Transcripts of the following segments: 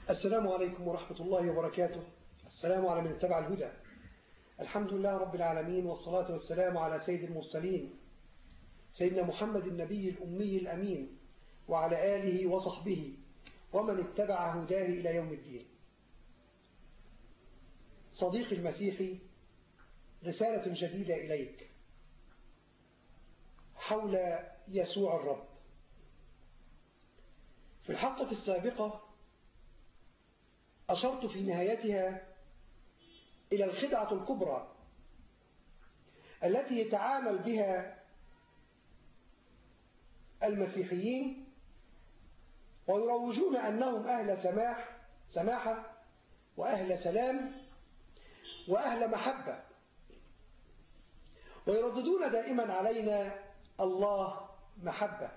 السلام عليكم ورحمة الله وبركاته. السلام على من اتبع الهدى. الحمد لله رب العالمين، والصلاة والسلام على سيد المرسلين سيدنا محمد النبي الأمي الأمين، وعلى آله وصحبه ومن اتبع هداه إلى يوم الدين. صديقي المسيحي، رسالة جديدة إليك حول يسوع الرب. في الحلقة السابقة أشرت في نهايتها إلى الخدعة الكبرى التي يتعامل بها المسيحيين ويروجون أنهم أهل سماحة وأهل سلام وأهل محبة، ويرددون دائما علينا الله محبة،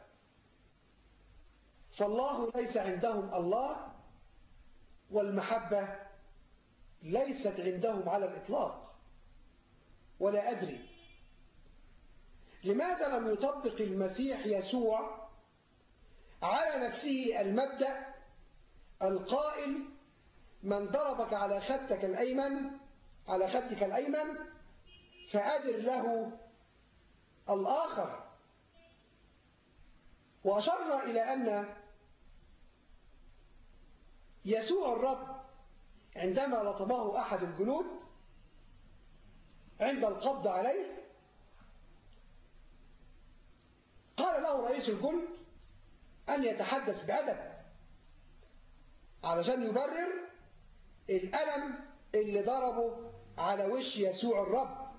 فالله ليس عندهم الله، والمحبة ليست عندهم على الإطلاق. ولا أدري لماذا لم يطبق المسيح يسوع على نفسه المبدأ القائل: من ضربك على خدك الأيمن فأدر له الآخر. وأشرنا إلى أن يسوع الرب عندما لطمه أحد الجنود عند القبض عليه، قال له رئيس الجند أن يتحدث بأدب علشان يبرر الألم اللي ضربه على وش يسوع الرب.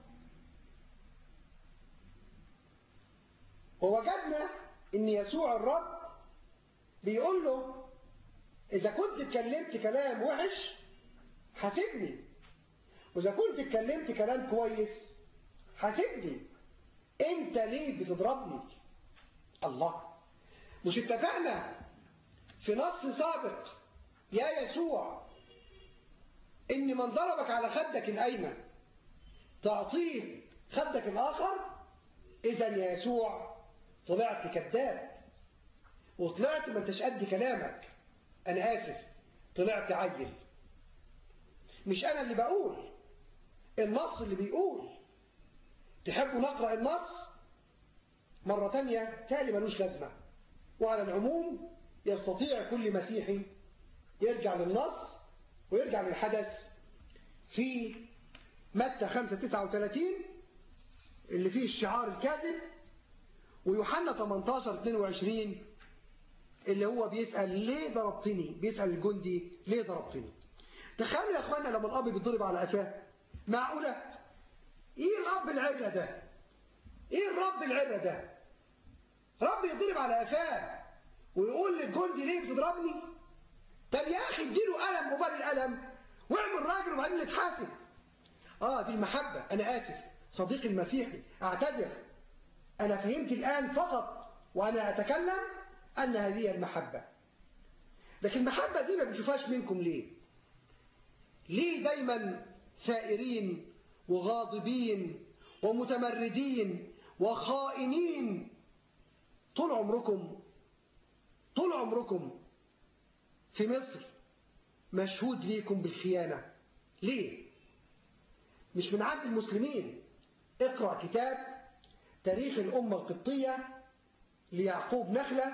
ووجدنا أن يسوع الرب بيقول له: إذا كنت اتكلمت كلام وحش حاسبني، وإذا كنت اتكلمت كلام كويس حاسبني، أنت ليه بتضربني؟ الله، مش اتفقنا في نص سابق يا يسوع إن من ضربك على خدك الأيمن تعطيه خدك الآخر؟ إذا يا يسوع طلعت كذاب، وطلعت ما انتش قد كلامك. أنا آسف، طلعت عيل. مش أنا اللي بقول، النص اللي بيقول. تحبوا نقرأ النص مرة تانية؟ تالي ملوش لازمة. وعلى العموم يستطيع كل مسيحي يرجع للنص ويرجع للحدث في متى 5:39 اللي فيه الشعار الكاذب، ويوحنا 18:22 اللي هو بيسأل ليه ضربتني، بيسأل الجندي ليه ضربتني. تخيلوا يا اخوانا لما الاب بيتضرب على قفاه، معقوله؟ ايه الاب العره ده؟ ايه الرب العره ده؟ رب يتضرب على قفاه ويقول للجندي ليه بتضربني؟ طب يا اخي اديله قلم مبرر قلم واعمل راجل وبعدين نتحاسب. دي المحبه. انا اسف صديقي المسيحي، اعتذر. انا فهمت الان فقط وانا اتكلم ان هذه المحبه. لكن المحبه دي ما بنشوفهاش منكم ليه؟ ليه دايما ثائرين وغاضبين ومتمردين وخائنين؟ طول عمركم في مصر مشهود ليكم بالخيانة. ليه؟ مش من عند المسلمين. اقرأ كتاب تاريخ الأمة القبطية ليعقوب نخلة،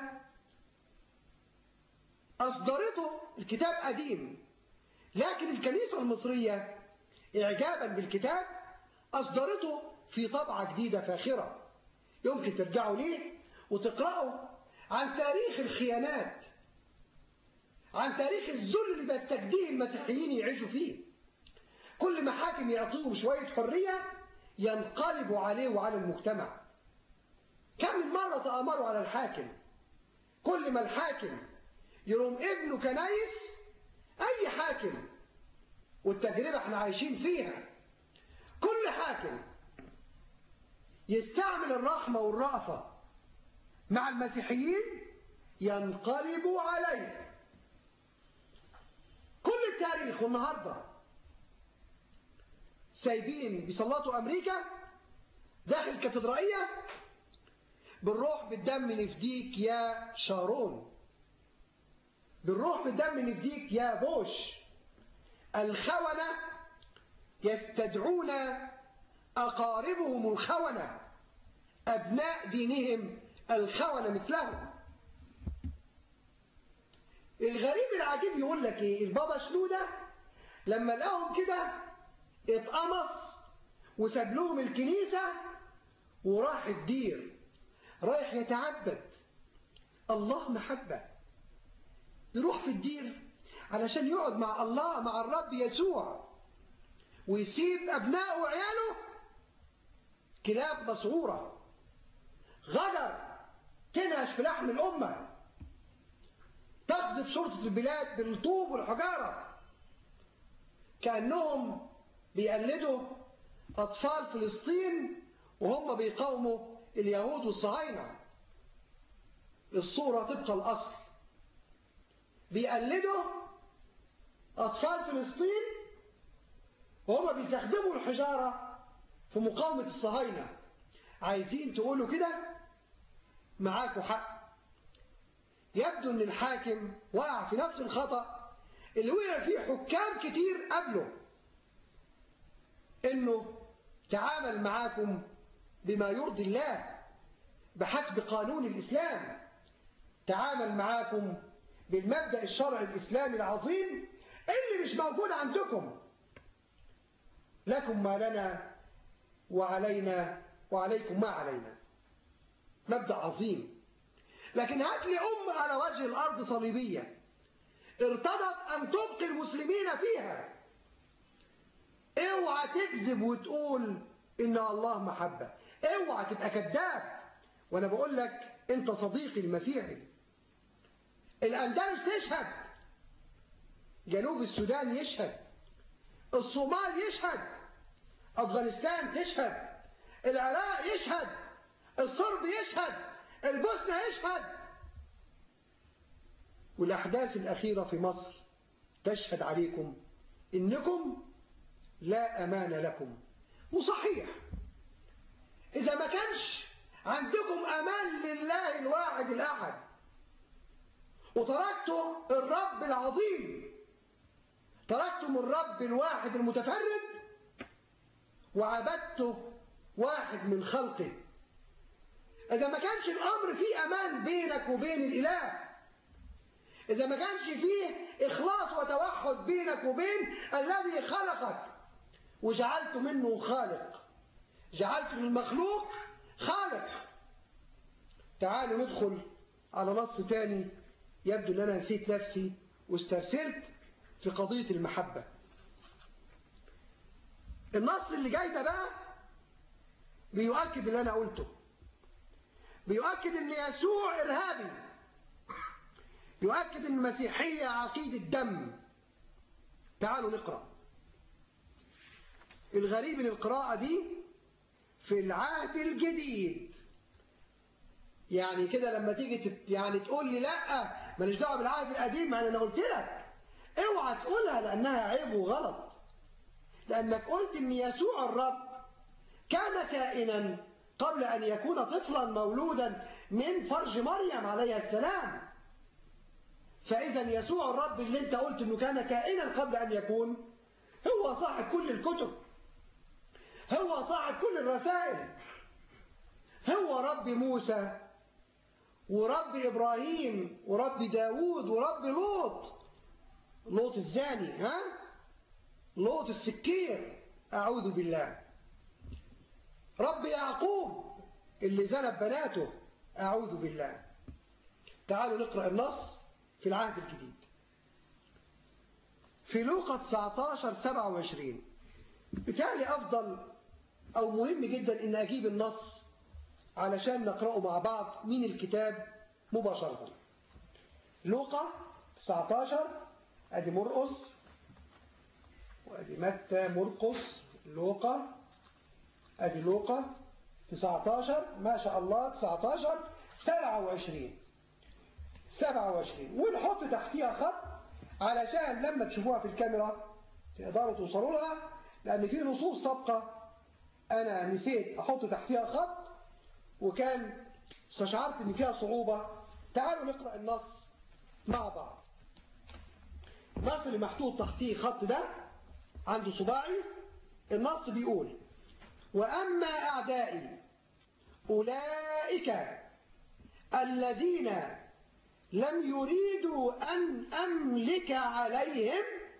أصدرته. الكتاب قديم، لكن الكنيسة المصرية إعجابا بالكتاب أصدرته في طبعة جديدة فاخرة. يمكن ترجعوا ليه وتقرأوا عن تاريخ الخيانات، عن تاريخ الذل اللي بيستجديه المسيحيين يعيشوا فيه. كل ما حاكم يعطيهم شوية حرية ينقلبوا عليه وعلى المجتمع. كم من مرة تآمروا على الحاكم، كل ما الحاكم يروم ابنه كنايس، أي حاكم، والتجربة احنا عايشين فيها، كل حاكم يستعمل الرحمة والرأفة مع المسيحيين ينقلبوا عليه. كل التاريخ. والنهاردة سايبين بيسلطوا أمريكا داخل الكاتدرائية بالروح بالدم نفديك يا شارون. بالروح بالدم نفديك يا بوش. الخونة يستدعون أقاربهم الخونة، أبناء دينهم الخونة مثلهم. الغريب العجيب يقول لك إيه؟ البابا شنودة لما لقاهم كده اتقمص وساب لهم الكنيسة وراح الدير، رايح يتعبد. الله محبة، يروح في الدير علشان يقعد مع الله، مع الرب يسوع، ويسيب أبنائه وعياله كلاب مسعورة غدر تنهش في لحم الأمة، تقذف شرطة البلاد بالطوب والحجارة، كأنهم بيقلدوا أطفال فلسطين وهم بيقاوموا اليهود والصهاينة. الصورة تبقى الأصل، بيقلدوا أطفال فلسطين وهم بيستخدموا الحجارة في مقاومة الصهاينة. عايزين تقولوا كده؟ معاكوا حق. يبدو ان الحاكم وقع في نفس الخطأ اللي وقع فيه حكام كتير قبله، انه تعامل معاكم بما يرضي الله بحسب قانون الإسلام، تعامل معاكم بالمبدأ الشرعي الإسلامي العظيم اللي مش موجود عندكم. لكم ما لنا وعلينا وعليكم ما علينا، مبدأ عظيم. لكن هات لي على وجه الأرض صليبية ارتضت أن تبقي المسلمين فيها، اوعى تكذب وتقول إن الله محبة، اوعى تبقى كذاب. وأنا بقول لك أنت صديقي المسيحي، الأندلس تشهد، جنوب السودان يشهد، الصومال يشهد، أفغانستان تشهد، العراق يشهد، الصرب يشهد، البوسنة يشهد، والأحداث الأخيرة في مصر تشهد عليكم إنكم لا أمان لكم. وصحيح إذا ما كانش عندكم أمان لله الواحد الأحد وتركتوا الرب العظيم، تركتم الرب الواحد المتفرد وعبدتوا واحد من خلقه، إذا ما كانش الأمر فيه أمان بينك وبين الإله، إذا ما كانش فيه إخلاص وتوحد بينك وبين الذي خلقك وجعلت منه خالق، جعلت من المخلوق خالق. تعالوا ندخل على نص تاني. يبدو أن أنا نسيت نفسي واسترسلت في قضية المحبة. النص اللي جاي ده بقى بيؤكد اللي أنا قلته، بيؤكد أن يسوع إرهابي، يؤكد أن المسيحية عقيدة دم. تعالوا نقرأ. الغريب ان القراءة دي في العهد الجديد، يعني كده لما تيجي يعني تقول لي لا ماليش دعوه بالعهد القديم، يعني انا قلت لك اوعى تقولها لانها عيب وغلط، لانك قلت ان يسوع الرب كان كائنا قبل ان يكون طفلا مولودا من فرج مريم عليها السلام. فاذا يسوع الرب اللي انت قلت انه كان كائنا قبل ان يكون هو صاحب كل الكتب، هو صاحب كل الرسائل، هو رب موسى ورب إبراهيم ورب داود ورب لوط الزاني، لوط السكير، أعوذ بالله، رب يعقوب اللي زنى بناته، أعوذ بالله. تعالوا نقرأ النص في العهد الجديد في لوقا 19:27. بالتالي أفضل أو مهم جدا إن أجيب النص علشان نقرأه مع بعض من الكتاب مباشرة. لوقا 19، أدي مرقس وأدي متى مرقس لوقا، أدي لوقا 19 ما شاء الله 19 27 ونحط تحتيها خط علشان لما تشوفوها في الكاميرا تقدروا توصلوا لها، لأن في نصوص سابقة أنا نسيت أحط تحتيها خط وكان استشعرت إن فيها صعوبة. تعالوا نقرأ النص مع بعض. النص اللي محطوط تحتيه خط ده عنده صباعي، النص بيقول: وأما أعدائي أولئك الذين لم يريدوا أن أملك عليهم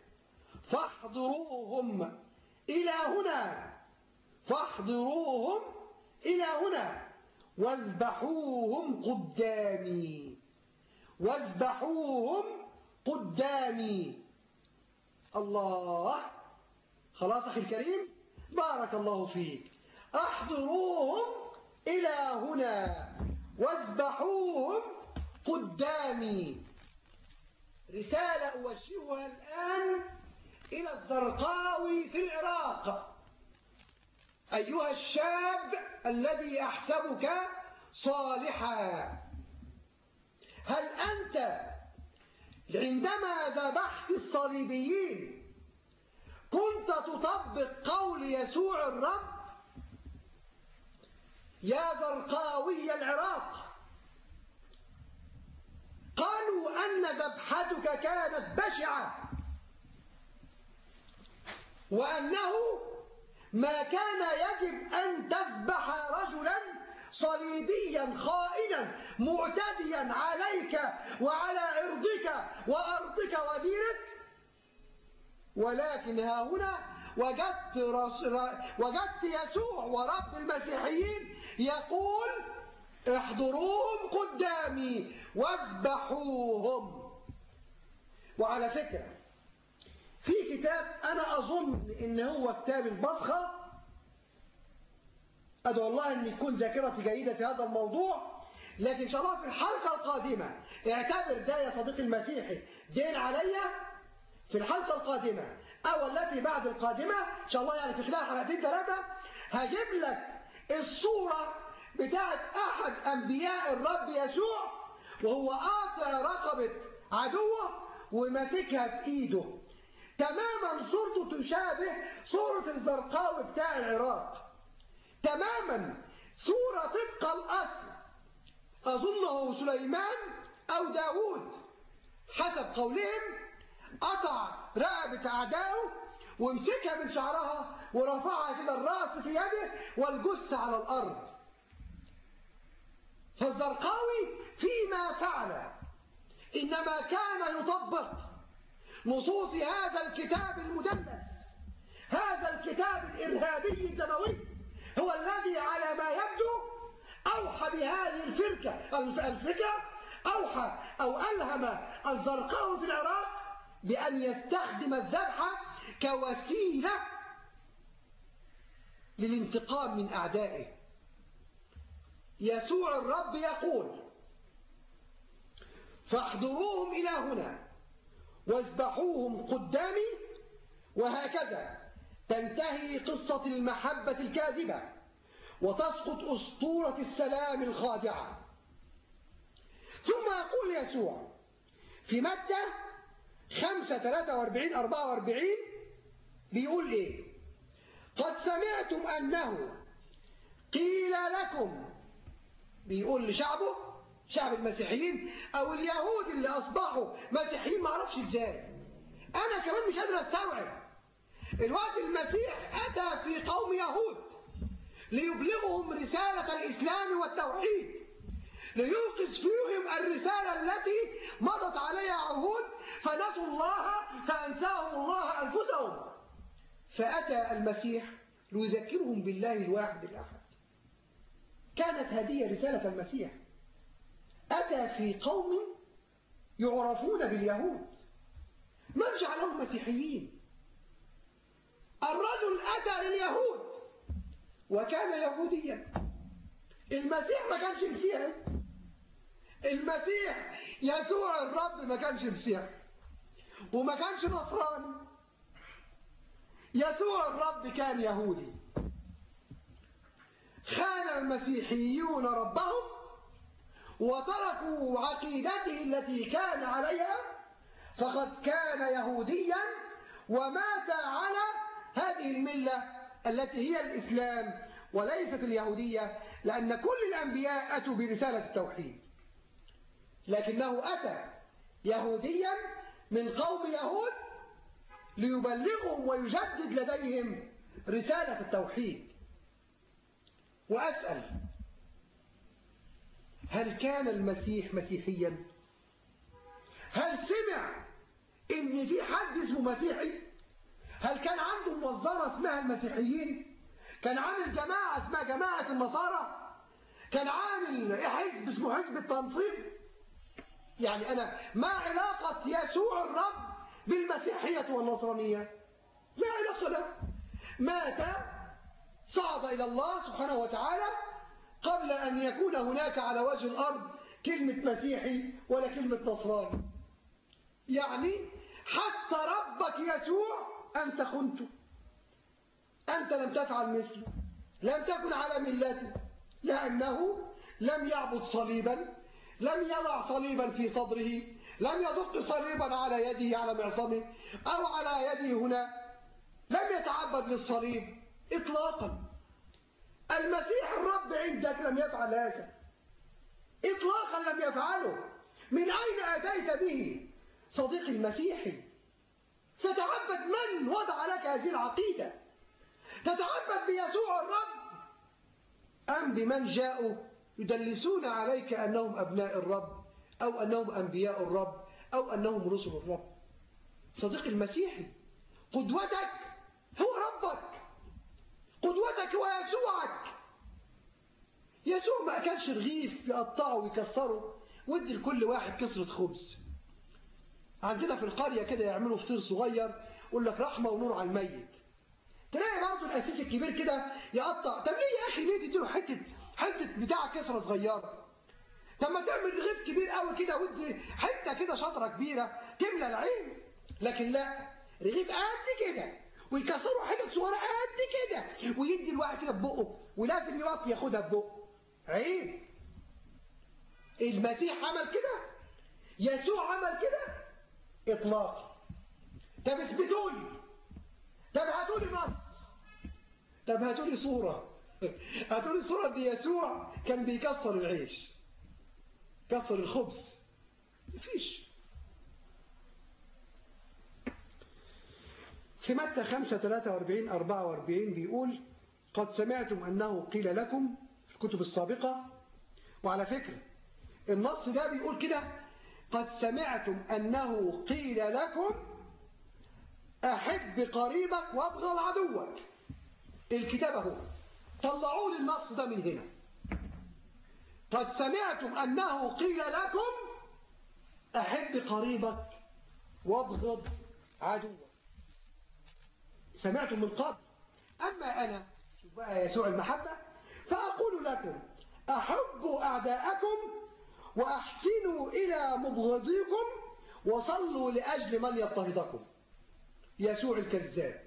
فاحضروهم إلى هنا، فاحضروهم إلى هنا واذبحوهم قدامي، واذبحوهم قدامي. الله، خلاص أخي الكريم، بارك الله فيك. احضروهم إلى هنا واذبحوهم قدامي. رسالة أوجهها الآن إلى الزرقاوي في العراق. أيها الشاب الذي أحسبك صالحا، هل أنت عندما ذبحت الصليبيين كنت تطبق قول يسوع الرب؟ يا زرقاوي العراق، قالوا أن ذبحتك كانت بشعة، وأنه ما كان يجب أن تذبح رجلا صليبيا خائنا معتديا عليك وعلى عرضك وأرضك ودينك. ولكن ها هنا وجدت يسوع ورب المسيحيين يقول: احضروهم قدامي واذبحوهم. وعلى فكرة في كتاب أنا أظن إن هو كتاب البصخة، أدعو الله أن يكون ذاكرتي جيدة في هذا الموضوع، لكن إن شاء الله في الحلقة القادمة اعتبر ده يا صديقي المسيحي دين عليا، في الحلقة القادمة أو التي بعد القادمة إن شاء الله، يعني في خلال حلقتين ثلاثة هجيب لك الصورة بتاعت أحد أنبياء الرب يسوع وهو قاطع رقبة عدوه وماسكها في إيده، تماما صورته تشابه صورة الزرقاوي بتاع العراق، تماما صورة طبق الأصل. أظنه سليمان أو داود حسب قولهم قطع رقبة أعدائه ومسكها من شعرها ورفعها كده الرأس في يده والجثة على الأرض. فالزرقاوي فيما فعل إنما كان يطبق نصوص هذا الكتاب المدنس، هذا الكتاب الإرهابي الدموي، هو الذي على ما يبدو أوحى بهذه الفكرة أوحى أو ألهم الزرقاوي في العراق بأن يستخدم الذبح كوسيلة للانتقام من أعدائه. يسوع الرب يقول: فاحضروهم إلى هنا واذبحوهم قدامي. وهكذا تنتهي قصة المحبة الكاذبة وتسقط أسطورة السلام الخادعة. ثم يقول يسوع في متى 5:43-44 بيقول إيه؟ قد سمعتم أنه قيل لكم، بيقول لشعبه، شعب المسيحيين أو اليهود اللي أصبحوا مسيحيين، معرفش إزاي، أنا كمان مش قادر أستوعب. الوقت المسيح أتى في قوم يهود ليبلغهم رسالة الإسلام والتوحيد، ليوقظ فيهم الرسالة التي مضت عليها عهود فنسوا الله فأنساهم الله أنفسهم. فأتى المسيح ليذكرهم بالله الواحد الأحد. كانت هذه رسالة المسيح. أتى في قوم يعرفون باليهود، من جعلهم مسيحيين؟ الرجل أتى لليهود وكان يهوديا. المسيح ما كانش مسيحي، المسيح يسوع الرب ما كانش مسيحي وما كانش نصراني، يسوع الرب كان يهودي. خان المسيحيون ربهم وتركوا عقيدته التي كان عليها، فقد كان يهوديا ومات على هذه الملة التي هي الإسلام وليست اليهودية، لأن كل الأنبياء أتوا برسالة التوحيد، لكنه أتى يهوديا من قوم يهود ليبلغهم ويجدد لديهم رسالة التوحيد. وأسأل: هل كان المسيح مسيحيا؟ هل سمع إن في حد اسمه مسيحي؟ هل كان عنده منظمة اسمها المسيحيين؟ كان عامل جماعة اسمها جماعة النصارى؟ كان عامل حزب اسمه حزب التنصير؟ يعني أنا ما علاقة يسوع الرب بالمسيحية والنصرانية؟ لا علاقة له. مات، صعد إلى الله سبحانه وتعالى قبل أن يكون هناك على وجه الأرض كلمة مسيحي ولا كلمة نصراني. يعني حتى ربك يسوع أنت خنته، أنت لم تفعل مثله، لم تكن على ملته، لأنه لم يعبد صليبا، لم يضع صليبا في صدره، لم يدق صليبا على يده على معصمه أو على يده هنا، لم يتعبد للصليب إطلاقا. المسيح الرب عندك لم يفعل هذا إطلاقا، لم يفعله. من أين أتيت به صديقي المسيحي؟ تتعبد من وضع لك هذه العقيدة؟ تتعبد بيسوع الرب أم بمن جاءوا يدلسون عليك أنهم أبناء الرب أو أنهم أنبياء الرب أو أنهم رسل الرب؟ صديقي المسيحي، قدوتك هو ربك، قدوتك هو يسوعك. يسوع ما أكلش رغيف يقطعه ويكسره ويدي لكل واحد كسرة خبز. عندنا في القرية كده يعملوا فطير صغير يقول لك رحمة ونور على الميت. تلاقي برضه الأسيس الكبير كده يقطع. طب ليه يا أخي ليه تديله حتة بتاع كسرة صغيرة؟ طب ما تعمل رغيف كبير قوي كده ودي حتة كده شطرة كبيرة تملى العين. لكن لا، رغيف قد كده ويكسروا حتت صغيرة قد كده ويدي الواحد كده ببقه ولازم يوطي ياخدها ببقه. عيب. المسيح عمل كده؟ يسوع عمل كده؟ إطلاقا. طب اثبتوا لي، طب هاتوا لي نص، طب هاتوا لي صورة، هاتوا لي صورة ان يسوع كان بيكسر العيش، كسر الخبز. مفيش. في متى 5:43-44 بيقول: قد سمعتم أنه قيل لكم في الكتب السابقة. وعلى فكرة النص ده بيقول كده: قد سمعتم أنه قيل لكم أحب قريبك وابغض عدوك. الكتاب اهو، طلعوا لي النص ده من هنا. قد سمعتم أنه قيل لكم أحب قريبك وابغض عدوك. سمعتم من قبل. أما أنا، شوف بقى يسوع المحبة، فأقول لكم أحبوا أعداءكم وأحسنوا إلى مبغضيكم وصلوا لأجل من يضطهدكم. يسوع الكذاب،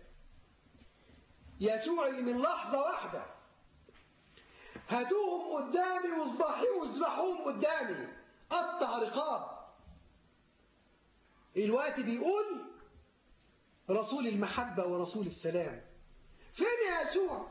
يسوع اللي من لحظة واحدة هاتوهم قدامي واذبحوهم قدامي، قطع رقاب. الوقت بيقول رسول المحبة ورسول السلام. فين يا يسوع؟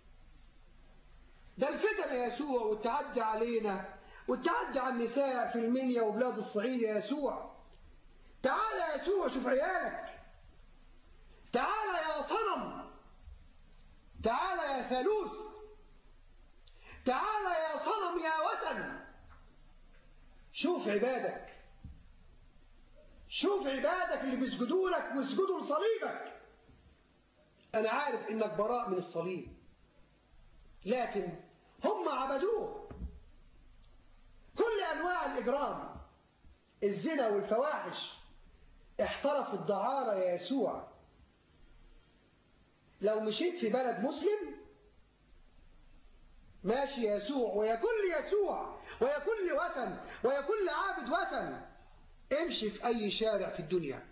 ده الفتن يا يسوع والتعدي علينا والتعدي على النساء في المنيا وبلاد الصعيد يا يسوع. تعال يا يسوع شوف عيالك، تعال يا صنم، تعال يا ثالوث، تعال يا صنم يا وثن. شوف عبادك، شوف عبادك اللي بيسجدوا لك ويسجدوا لصليبك. أنا عارف إنك براء من الصليب، لكن هم عبدوه. كل أنواع الإجرام، الزنا والفواحش، احترف الدعارة يا يسوع. لو مشيت في بلد مسلم ماشي يا يسوع ويا كل يسوع ويا كل وثن ويا كل عابد وثن، امشي في أي شارع في الدنيا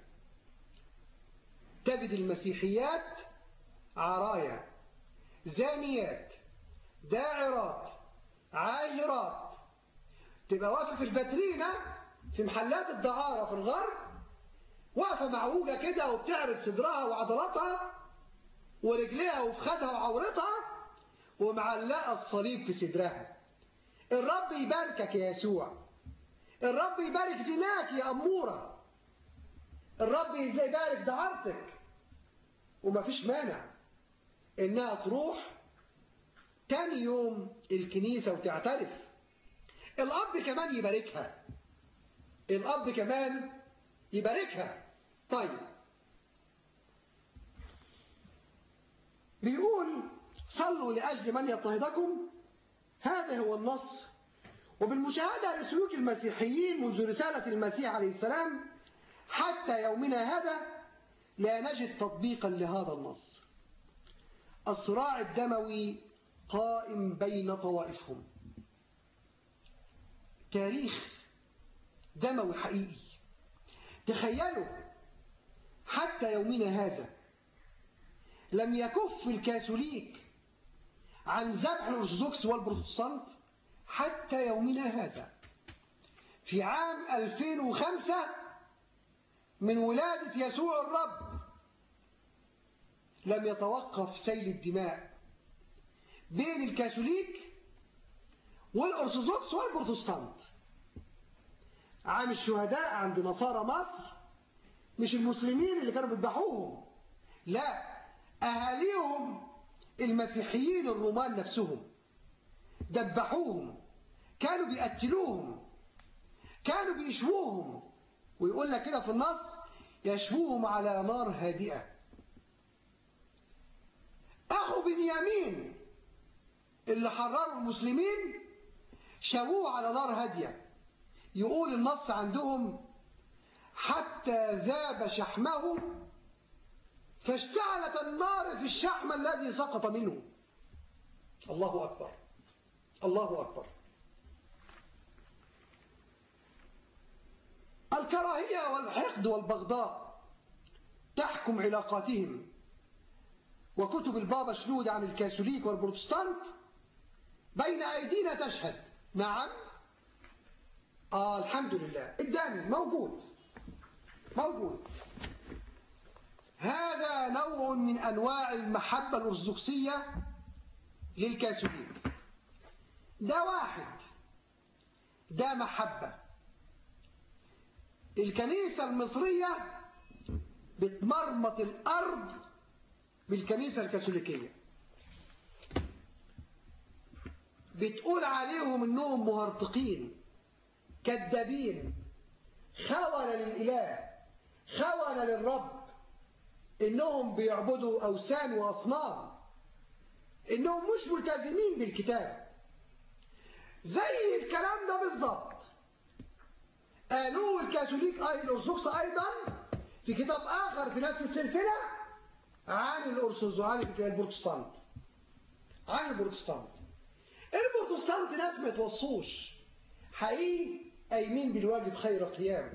تجد المسيحيات عرايا، زانيات، داعرات، عاهرات. تبقى واقفة في الفاترينة في محلات الدعارة في الغرب، واقفة معوجة كده وبتعرض صدرها وعضلاتها ورجليها وفخدها وعورتها ومعلقة الصليب في صدرها. الرب يباركك يا يسوع، الرب يبارك زناك يا أمورة، الرب ازاي يبارك دعارتك، ومفيش مانع انها تروح تاني يوم الكنيسة وتعترف. الأب كمان يباركها، الأب كمان يباركها. طيب بيقول صلوا لأجل من يضطهدكم، هذا هو النص. وبالمشاهدة لسلوك المسيحيين منذ رسالة المسيح عليه السلام حتى يومنا هذا لا نجد تطبيقا لهذا النص. الصراع الدموي قائم بين طوائفهم، تاريخ دموي حقيقي. تخيلوا حتى يومنا هذا لم يكف الكاثوليك عن ذبح الأرثوذكس والبروتستانت حتى يومنا هذا. في عام 2005 من ولادة يسوع الرب لم يتوقف سيل الدماء بين الكاثوليك والأرثوذكس والبروتستانت. عام الشهداء عند نصارى مصر مش المسلمين اللي كانوا بيذبحوهم، لا، أهاليهم المسيحيين الرومان نفسهم ذبحوهم، كانوا بيقتلوهم، كانوا بيشووهم. ويقول لك كده في النص يشووهم على نار هادئة. أخو بنيامين اللي حرروا المسلمين شووه على نار هادية. يقول النص عندهم حتى ذاب شحمه فاشتعلت النار في الشحم الذي سقط منه. الله أكبر، الله أكبر. الكراهية والحقد والبغضاء تحكم علاقاتهم. وكتب البابا شنودة عن الكاثوليك والبروتستانت بين أيدينا تشهد. نعم، الحمد لله، قدامي موجود. هذا نوع من أنواع المحبة الأرثوذكسية للكاثوليك. ده واحد، ده محبة. الكنيسة المصرية بتمرمط الأرض بالكنيسة الكاثوليكية، بتقول عليهم إنهم مهرطقين، كذابين، خونة للإله، خونة للرب، إنهم بيعبدوا أوثان وأصنام، إنهم مش ملتزمين بالكتاب. زي الكلام ده بالظبط قالوه الكاثوليك الأرثوذكس أيضا في كتاب آخر في نفس السلسلة عن البروتستانت. البروتستانت ناس ما يتوصوش حقيقي، قايمين بالواجب خير قيام،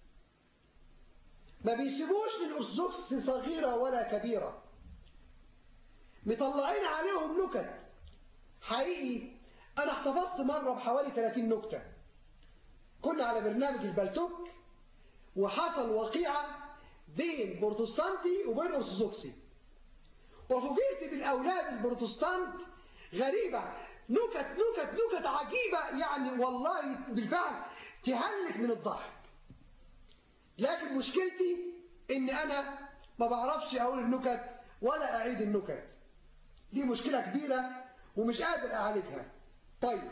ما بيسيبوش للأرثوذكس صغيرة ولا كبيرة، مطلعين عليهم نكت. حقيقي أنا احتفظت مرة بحوالي 30 نكتة. كنا على برنامج البلتوك وحصل وقيعة بين بروتستانتي وبين أرثوذكسي، وفوجئت بالأولاد البروتستانت غريبة، نكت عجيبة، يعني والله بالفعل تهلك من الضحك. لكن مشكلتي إن أنا ما بعرفش أقول النكت ولا أعيد النكت. دي مشكلة كبيرة ومش قادر أعالجها. طيب،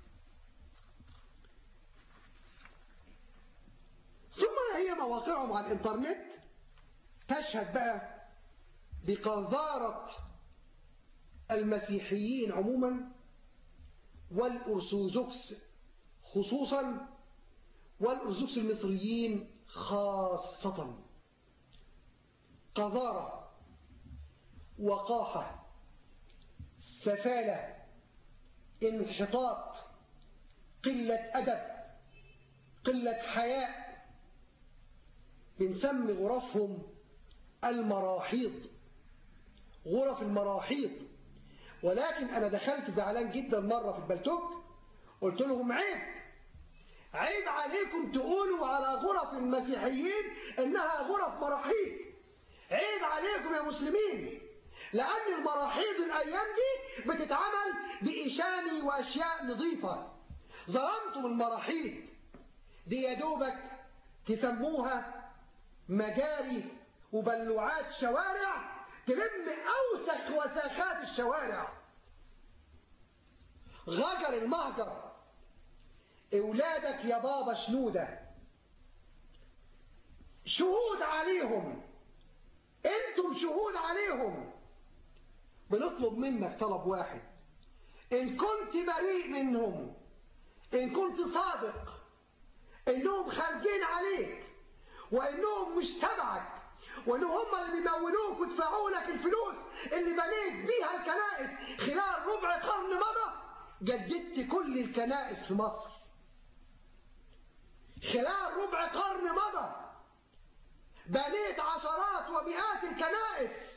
ثم هي مواقعهم على الإنترنت تشهد بقى بقذارة المسيحيين عموما والأرثوذكس خصوصا والأرثوذكس المصريين خاصة. قذارة، وقاحة، سفالة، انحطاط، قلة أدب، قلة حياء. بنسمي غرفهم المراحيض، غرف المراحيض. ولكن أنا دخلت زعلان جدا مرة في البلتوك، قلت لهم عيب عليكم تقولوا على غرف المسيحيين إنها غرف مراحيض. عيب عليكم يا مسلمين، لأن المراحيض الأيام دي بتتعمل بإشاني وأشياء نظيفة. ظلمتم المراحيض دي، يا دوبك تسموها مجاري وبلوعات شوارع تلم أوسخ وساخات الشوارع. غجر المهجر، أولادك يا بابا شنودة شهود عليهم، أنتم شهود عليهم. بنطلب منك طلب واحد، إن كنت بريء منهم، إن كنت صادق إنهم خارجين عليك وإنهم مش تبعك وإنهم هم اللي بيمولوك ويدفعوا لك الفلوس اللي بنيت بيها الكنائس خلال ربع قرن مضى، جددت كل الكنائس في مصر. خلال ربع قرن مضى بنيت عشرات ومئات الكنائس.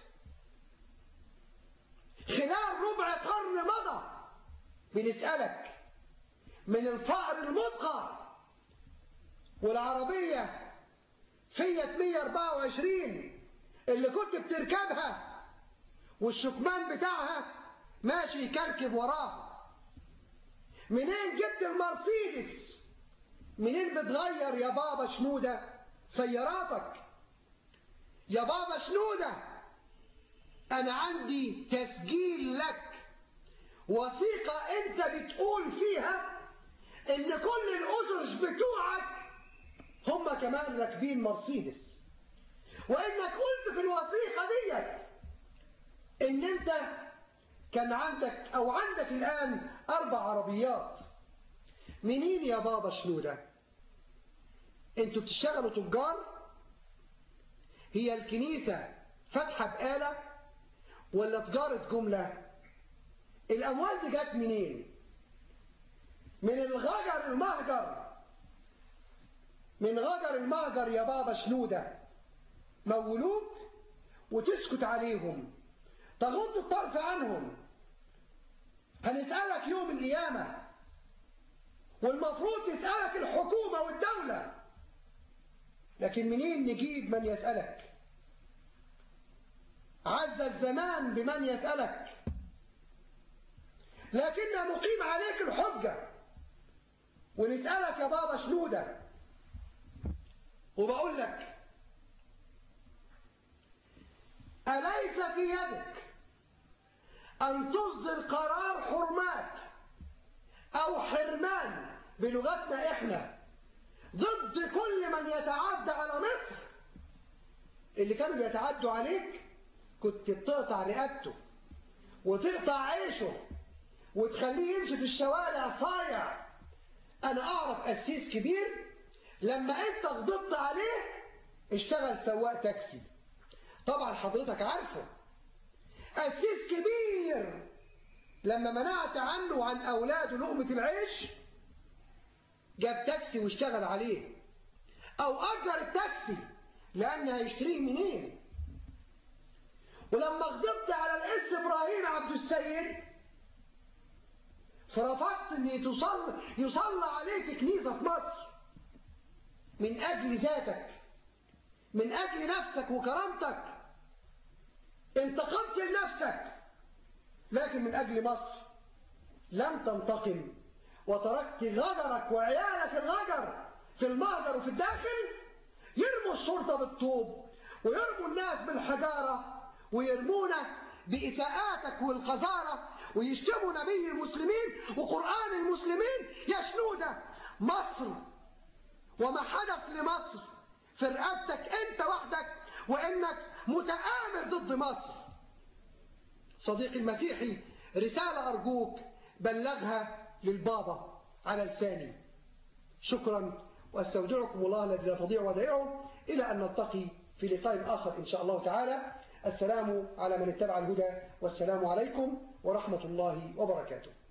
خلال ربع قرن مضى بنسألك من الفقر المدقع والعربية فيات 124 اللي كنت بتركبها والشكمان بتاعها ماشي يكركب وراها، منين جبت المرسيدس؟ منين بتغير يا بابا شنودة سياراتك؟ يا بابا شنودة أنا عندي تسجيل لك، وثيقة أنت بتقول فيها إن كل الأسرج بتوعك هم كمان راكبين مرسيدس، وإنك قلت في الوثيقة ديت إن أنت كان عندك أو عندك الآن 4 عربيات. منين يا بابا شنودة؟ أنتوا بتشتغلوا تجار؟ هي الكنيسة فاتحة بقالة ولا تجارة جملة؟ الأموال دي جت منين؟ من الغجر المهجر، من غجر المهجر يا بابا شنودة. مولوك وتسكت عليهم، تغض الطرف عنهم. هنسألك يوم القيامة، والمفروض تسألك الحكومة والدولة، لكن منين نجيب من يسألك؟ عز الزمان بمن يسألك، لكن نقيم عليك الحجة ونسألك يا بابا شنودة. وبقول لك أليس في يدك أن تصدر قرار حرمات أو حرمان بلغتنا إحنا ضد كل من يتعدى على مصر؟ اللي كانوا بيتعدوا عليك كنت بتقطع رقبته وتقطع عيشه وتخليه يمشي في الشوارع صايع. أنا أعرف قسيس كبير لما أنت غضبت عليه اشتغل سواق تاكسي. طبعا حضرتك عارفه. قسيس كبير لما منعت عنه وعن أولاده لقمة العيش جاب تاكسي واشتغل عليه، أو أجر التاكسي لأن هيشتريه منين. ولما غضبت على القس إبراهيم عبد السيد فرفضت أن يصلى عليه في كنيسة في مصر من أجل ذاتك، من أجل نفسك وكرامتك. انتقمت لنفسك، لكن من أجل مصر لم تنتقم، وتركت غجرك وعيالك الغجر في المهجر وفي الداخل يرموا الشرطة بالطوب ويرموا الناس بالحجارة ويرمونا بإساءاتك والقذارة ويشتموا نبي المسلمين وقرآن المسلمين. يا شنودة مصر وما حدث لمصر في رقبتك أنت وحدك، وإنك متآمر ضد مصر. صديقي المسيحي رسالة أرجوك بلغها للبابا على لساني. شكرا، واستودعكم الله الذي لا تضيع ودائعه، إلى أن نلتقي في لقاء آخر إن شاء الله تعالى. السلام على من اتبع الهدى، والسلام عليكم ورحمة الله وبركاته.